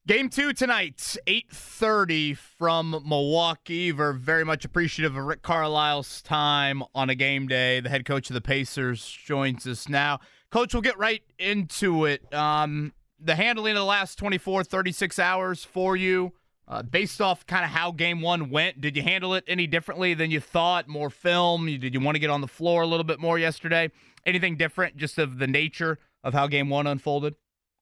Game 2 tonight, 8:30 from Milwaukee. We're very much appreciative of Rick Carlisle's time on a game day. The head coach of the Pacers joins us now. Coach, we'll get right into it. The handling of the last 24, 36 hours for you, based off kind of how Game 1 went, did you handle it any differently than you thought? More film? Did you want to get on the floor a little bit more yesterday? Anything different just of the nature of how Game 1 unfolded?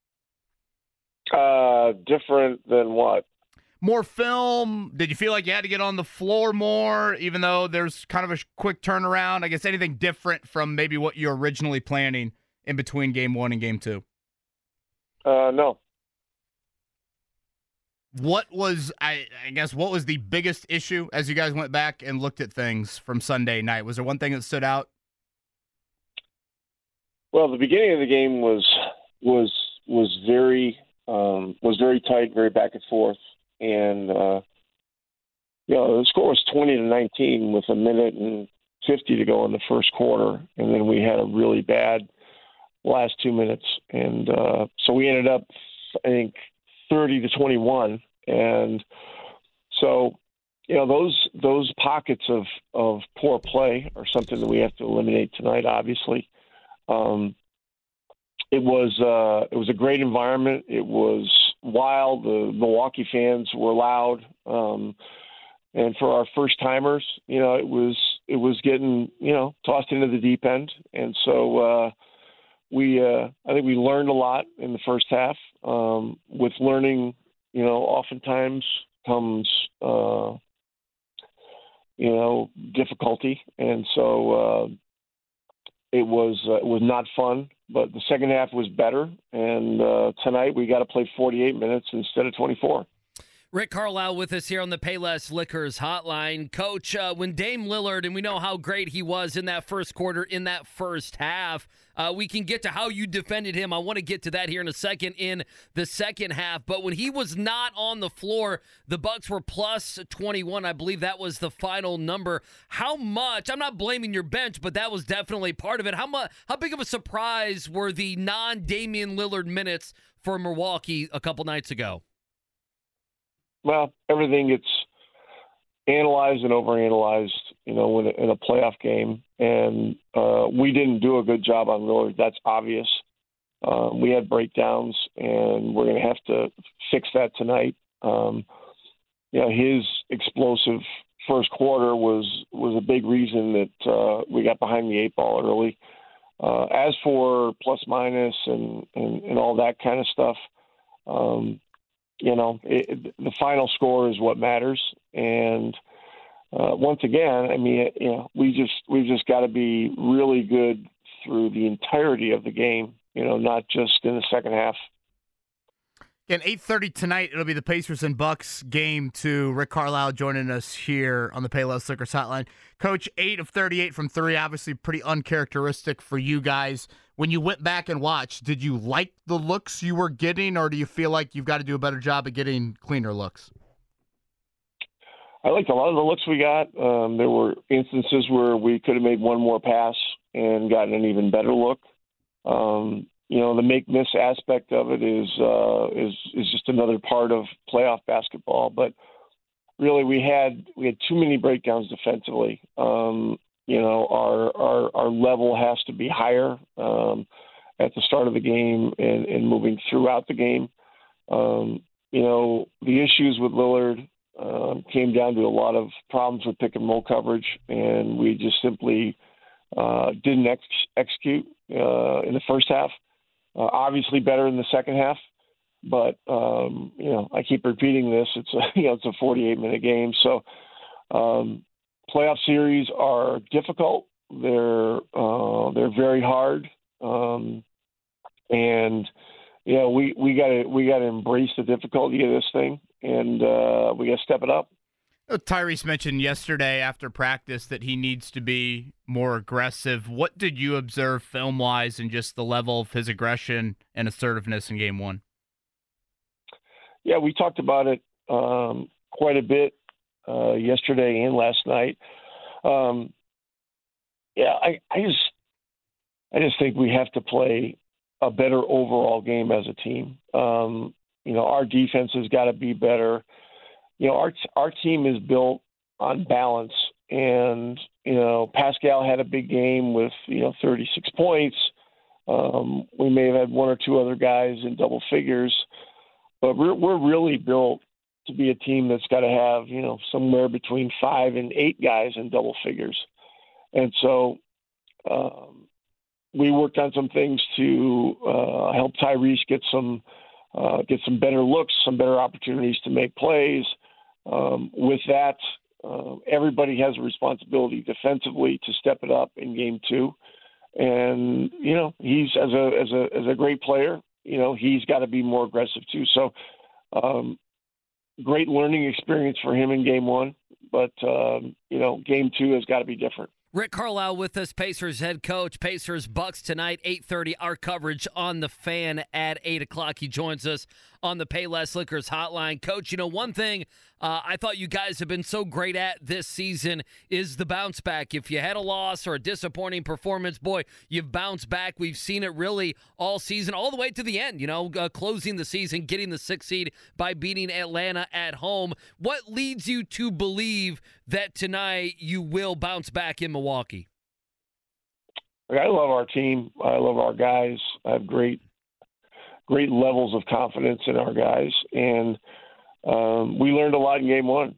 Different than what? More film? Did you feel like you had to get on the floor more, even though there's kind of a quick turnaround? I guess anything different from maybe what you were originally planning in between Game 1 and Game 2? No. What was, I guess, what was the biggest issue as you guys went back and looked at things from Sunday night? Was there one thing that stood out? Well, the beginning of the game was very tight, very back and forth, and the score was 20-19 with 1:50 to go in the first quarter, and then we had a really bad last 2 minutes, and so we ended up, I think, 30-21, and so those pockets of poor play are something that we have to eliminate tonight. Obviously, it was a great environment. It was wild. The Milwaukee fans were loud, and for our first timers, it was getting tossed into the deep end, and so I think we learned a lot in the first half. With learning, oftentimes comes difficulty, and so it was not fun. But the second half was better, and tonight we got to play 48 minutes instead of 24. Rick Carlisle with us here on the Payless Liquors hotline. Coach, when Dame Lillard, and we know how great he was in that first quarter, in that first half, we can get to how you defended him. I want to get to that here in a second in the second half. But when he was not on the floor, the Bucks were plus 21. I believe that was the final number. How much, I'm not blaming your bench, but that was definitely part of it. How big of a surprise were the non-Damian Lillard minutes for Milwaukee a couple nights ago? Well, everything gets analyzed and overanalyzed, in a playoff game, and we didn't do a good job on Lillard. That's obvious. We had breakdowns, and we're going to have to fix that tonight. His explosive first quarter was a big reason that we got behind the eight ball early. As for plus minus and all that kind of stuff, the final score is what matters. And once again, we've just got to be really good through the entirety of the game, not just in the second half. Again, 8:30 tonight, it'll be the Pacers and Bucks game 2. Rick Carlisle joining us here on the Payless Liquors hotline. Coach, 8 of 38 from 3, obviously pretty uncharacteristic for you guys. When you went back and watched, did you like the looks you were getting, or do you feel like you've got to do a better job at getting cleaner looks? I liked a lot of the looks we got. There were instances where we could have made one more pass and gotten an even better look. The make-miss aspect of it is just another part of playoff basketball. But really, we had too many breakdowns defensively. Our level has to be higher at the start of the game and moving throughout the game. The issues with Lillard came down to a lot of problems with pick and roll coverage, and we just simply didn't execute in the first half. Obviously better in the second half, but I keep repeating this. It's a 48-minute game, so playoff series are difficult. They're very hard, and we got to embrace the difficulty of this thing, and we got to step it up. Tyrese mentioned yesterday after practice that he needs to be more aggressive. What did you observe film-wise and just the level of his aggression and assertiveness in Game 1? Yeah, we talked about it quite a bit yesterday and last night. I just think we have to play a better overall game as a team. our defense has got to be better. Our team is built on balance, and Pascal had a big game with 36 points. We may have had one or two other guys in double figures, but we're really built to be a team that's got to have somewhere between 5 and 8 guys in double figures. And so we worked on some things to help Tyrese get some better looks, some better opportunities to make plays. With that, everybody has a responsibility defensively to step it up in game 2. And he's as a great player, he's got to be more aggressive too. So great learning experience for him in game 1, but game 2 has got to be different. Rick Carlisle with us, Pacers head coach. Pacers Bucks tonight, 8:30. Our coverage on the Fan at 8 o'clock. He joins us on the Payless Liquors hotline. Coach, one thing I thought you guys have been so great at this season is the bounce back. If you had a loss or a disappointing performance, boy, you've bounced back. We've seen it really all season, all the way to the end, closing the season, getting the 6th seed by beating Atlanta at home. What leads you to believe that tonight you will bounce back in Milwaukee? I love our team. I love our guys. I have great levels of confidence in our guys. And we learned a lot in game 1,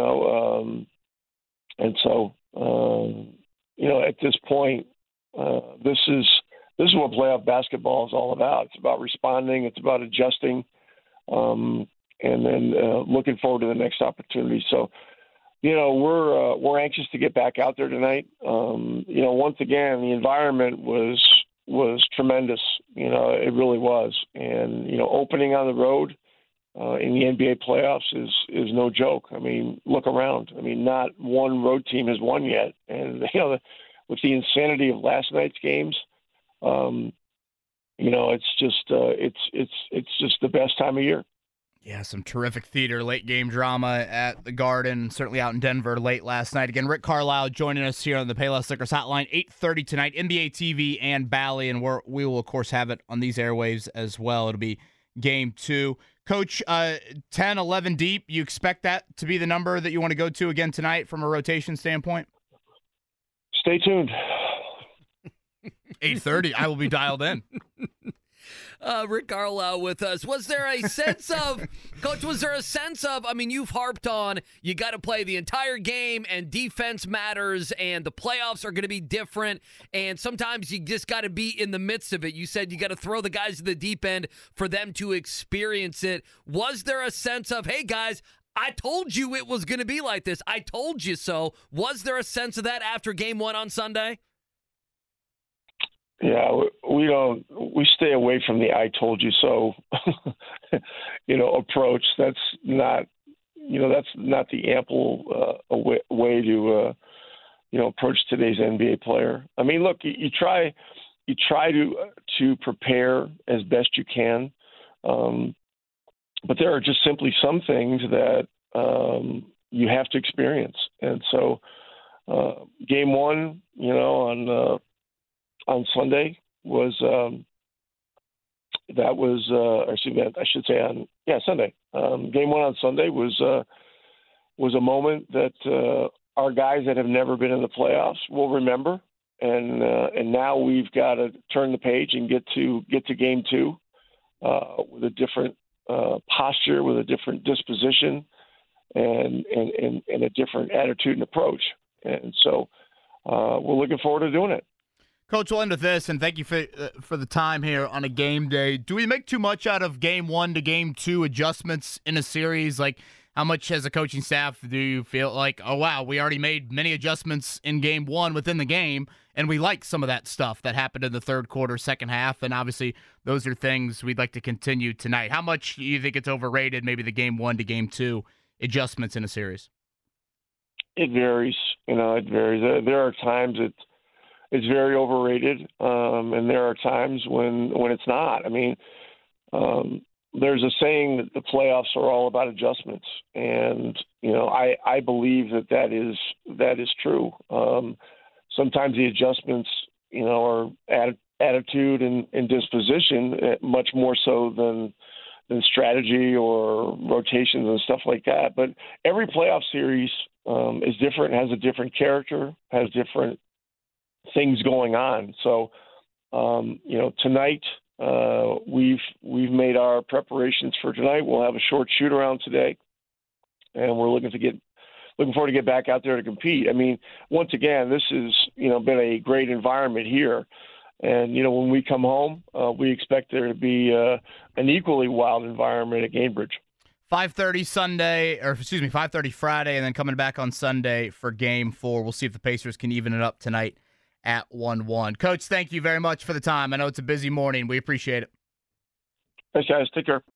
and so, at this point, this is what playoff basketball is all about. It's about responding. It's about adjusting, and then looking forward to the next opportunity. So, we're anxious to get back out there tonight. Once again, the environment was tremendous. It really was. And, opening on the road in the NBA playoffs is no joke. I mean, look around. I mean, not one road team has won yet. And, with the insanity of last night's games, it's just the best time of year. Yeah, some terrific theater, late game drama at the Garden, certainly out in Denver late last night. Again, Rick Carlisle joining us here on the Payless Liquors hotline, 8:30 tonight, NBA TV and Bally, and we will, of course, have it on these airwaves as well. It'll be game 2. Coach, 10, 11 deep, you expect that to be the number that you want to go to again tonight from a rotation standpoint? Stay tuned. 8:30, I will be dialed in. Rick Carlisle with us. Was there a sense of, Coach, you've harped on you got to play the entire game and defense matters and the playoffs are going to be different and sometimes you just got to be in the midst of it. You said you got to throw the guys to the deep end for them to experience it. Was there a sense of, hey, guys, I told you it was going to be like this. I told you so. Was there a sense of that after game 1 on Sunday? Yeah, we stay away from the "I told you so," approach. That's not the ample way to approach today's NBA player. I mean, look, you try to prepare as best you can, but there are just simply some things that you have to experience. And so, game 1, on Sunday was Sunday. Game 1 on Sunday was a moment that our guys that have never been in the playoffs will remember, and now we've got to turn the page and get to game 2 with a different posture, with a different disposition, and a different attitude and approach. And so we're looking forward to doing it. Coach, we'll end with this, and thank you for the time here on a game day. Do we make too much out of game 1 to game 2 adjustments in a series? Like, how much as a coaching staff do you feel like, oh, wow, we already made many adjustments in game 1 within the game, and we like some of that stuff that happened in the third quarter, second half, and obviously those are things we'd like to continue tonight. How much do you think it's overrated, maybe the game 1 to game 2 adjustments in a series? It varies. It varies. There are times it's very overrated, and there are times when it's not. I mean, there's a saying that the playoffs are all about adjustments, and I believe that is true. Sometimes the adjustments, are attitude and disposition, much more so than in strategy or rotations and stuff like that. But every playoff series is different, has a different character, has different things going on. So, tonight we've made our preparations for tonight. We'll have a short shoot around today, and we're looking forward to get back out there to compete. I mean, once again, this has been a great environment here. And, when we come home, we expect there to be an equally wild environment at Gainbridge. 5:30 Friday, and then coming back on Sunday for Game 4. We'll see if the Pacers can even it up tonight at 1-1. Coach, thank you very much for the time. I know it's a busy morning. We appreciate it. Thanks, guys. Take care.